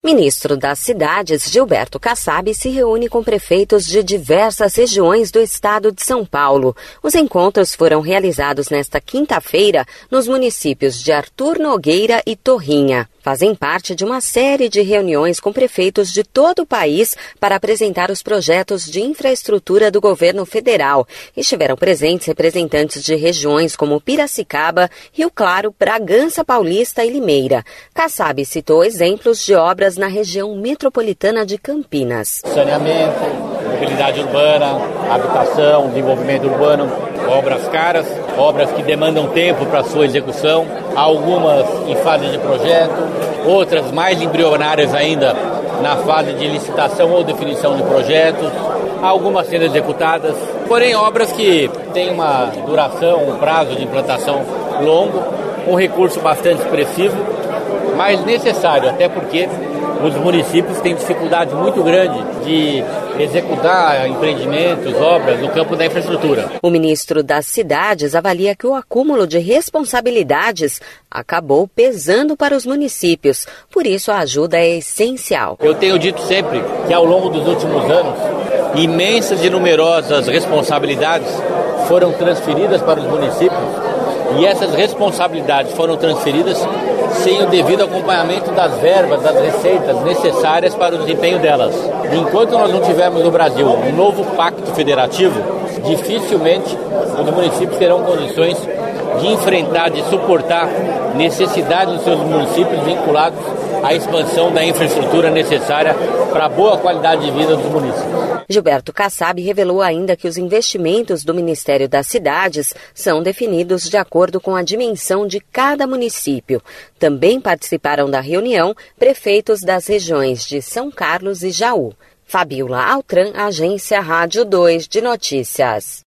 Ministro das Cidades, Gilberto Kassab, se reúne com prefeitos de diversas regiões do estado de São Paulo. Os encontros foram realizados nesta quinta-feira nos municípios de Arthur Nogueira e Torrinha. Fazem parte de uma série de reuniões com prefeitos de todo o país para apresentar os projetos de infraestrutura do governo federal. Estiveram presentes representantes de regiões como Piracicaba, Rio Claro, Bragança Paulista e Limeira. Kassab citou exemplos de obras na região metropolitana de Campinas. Saneamento, mobilidade urbana, habitação, desenvolvimento urbano, obras caras, obras que demandam tempo para sua execução, algumas em fase de projeto, outras mais embrionárias ainda na fase de licitação ou definição de projetos, algumas sendo executadas, porém obras que têm uma duração, um prazo de implantação longo, um recurso bastante expressivo, mas necessário, até porque os municípios têm dificuldade muito grande de executar empreendimentos, obras no campo da infraestrutura. O ministro das Cidades avalia que o acúmulo de responsabilidades acabou pesando para os municípios, por isso a ajuda é essencial. Eu tenho dito sempre que ao longo dos últimos anos, imensas e numerosas responsabilidades foram transferidas para os municípios e essas responsabilidades foram transferidas sem o devido acompanhamento das verbas, das receitas necessárias para o desempenho delas. Enquanto nós não tivermos no Brasil um novo pacto federativo, dificilmente os municípios terão condições de enfrentar, de suportar necessidades dos seus municípios vinculados à expansão da infraestrutura necessária para a boa qualidade de vida dos municípios. Gilberto Kassab revelou ainda que os investimentos do Ministério das Cidades são definidos de acordo com a dimensão de cada município. Também participaram da reunião prefeitos das regiões de São Carlos e Jaú. Fabiola Altran, Agência Rádio 2 de Notícias.